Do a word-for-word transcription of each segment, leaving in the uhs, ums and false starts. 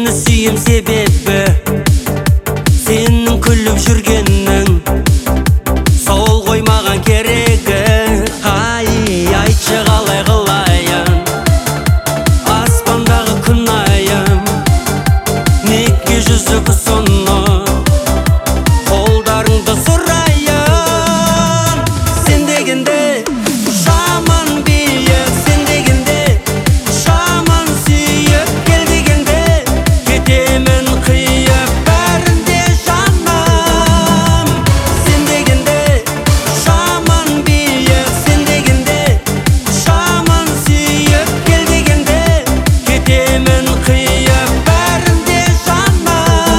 Сені сүйем себебі сенің күліп жүргенің, сол ғой маған керегі. Ай, айтшы қалай қылайын аспандағы күн айым, неге жүзі күсіні қолдарыңды сұрайын. Сен дегенде жаман биік, сен дегенде жаман сүйіп, кел дегенде кетемін қиып бәрінде жаным. Сен дегенде жаман биік, сен дегенде жаман сүйіп, кел дегенде кетемін қиып бәрінде жаным.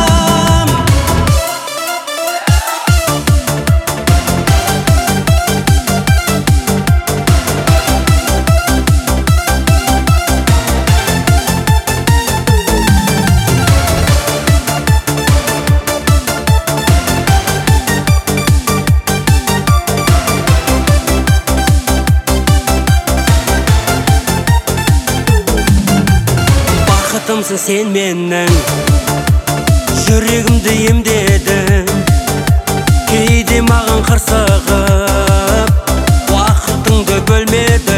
Бақытымсың сен менің, жүрегімді емдедің. Кейде маған қырсығып уақытыңды бөлмедің.